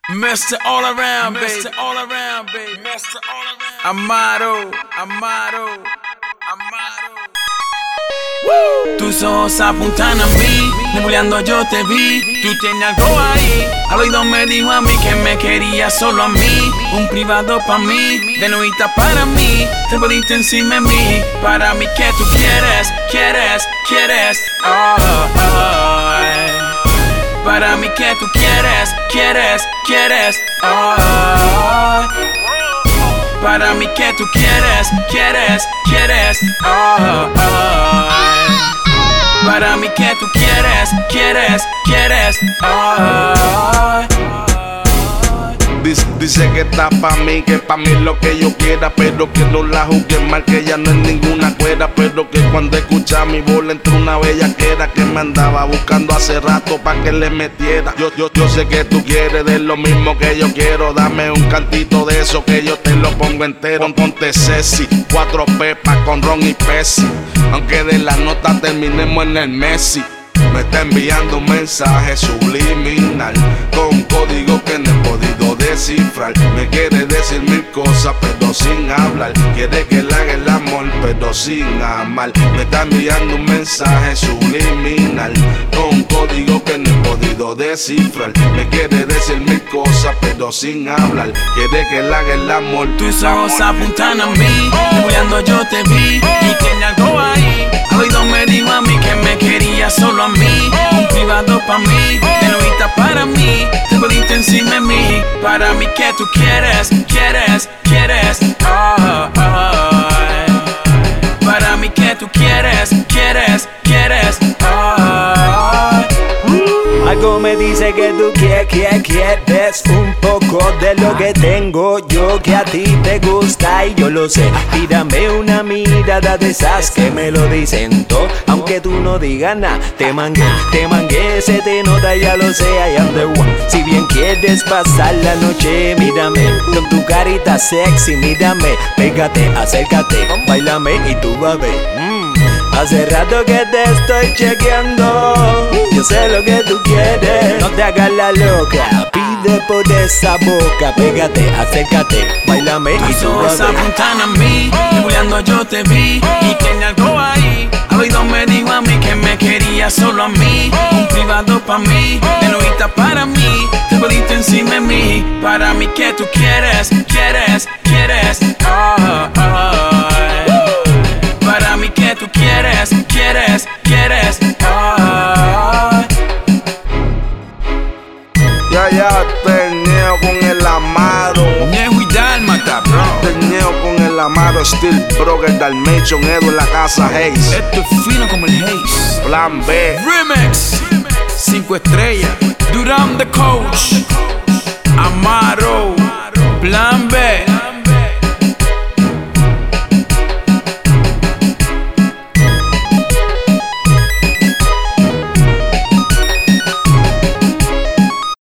Mr. All Around, baby. Mr. All Around, baby. Mr. All Around. Amaro, Amaro, Amaro. Tus ojos apuntan a mí, nebuleando yo te vi. Tú tienes algo ahí. Al oído me dijo a mí que me quería solo a mí. Un privado pa' mí, de novita para mí. Te poniste encima de mí. Para mí que tú quieres, quieres, quieres. Oh, oh, para mí que tú quieres, quieres, quieres. Oh, para mí que tú quieres, quieres, quieres. Oh, oh, para mí que tú quieres, quieres, quieres. Oh, Dice que está pa' mí, que pa' mí lo que yo quiera, pero que no la juzgue mal, que ella no es ninguna cuera, pero que cuando escucha mi voz le entró una bellaquera que me andaba buscando hace rato pa' que le metiera. Yo sé que tú quieres de lo mismo que yo quiero, dame un cantito de eso que yo te lo pongo entero. Ponte sexy, 4 pepas con ron y Pepsi, aunque de la nota terminemos en el Messi. Me está enviando un mensaje subliminal con código que no he podido descifrar. Me quiere decir mil cosas pero sin hablar. Quiere que le haga el amor pero sin amar. Me está enviando un mensaje subliminal con código que no he podido descifrar. Me quiere decir mil cosas pero sin hablar. Quiere que le haga el amor. Tus ojos apuntan a mí, nebuleando yo te vi. Y tiene algo ahí. Al oído me dijo a mí que me quería solo a mí. Un privado pa' mí, de novita para mí. Te poniste encima de mí. Para mí que tú quieres, quieres, quieres. Oh, oh, para mí que tú quieres, quieres, quieres. Oh, algo me dice que tú quieres un poco de lo que tengo yo, que a ti te gusta y yo lo sé. Tírame una mirada de esas que me lo dicen todo, aunque tú no digas nada. Te mangué, se te nota, ya lo sé, I am the one. Si bien quieres pasar la noche, mírame con tu carita sexy, mírame, pégate, acércate, bailame y tú vas a ver. Hace rato que te estoy chequeando, yo sé lo que tú quieres. No te hagas la loca, pide por esa boca. Pégate, acércate, bailame y tú vas a ver. apuntan a mí, nebuleando yo te vi. Y tiene algo ahí. Al oído me dijo a mí que me quería solo a mí. Un privado pa' mí, de novita para mí. Te poniste encima de mí. Para mí que tú quieres, quieres, quieres. Oh, oh, para mí que tú quieres, quieres, quieres. Oh, Ya, teneo con el Amaro. Ñejo y Dálmata, bro. Teneo con el Amaro, Steel Broker, Dalmation, Edo en la casa Hayes. Esto es fino como el Haze. Plan B. Remix, 5 estrellas.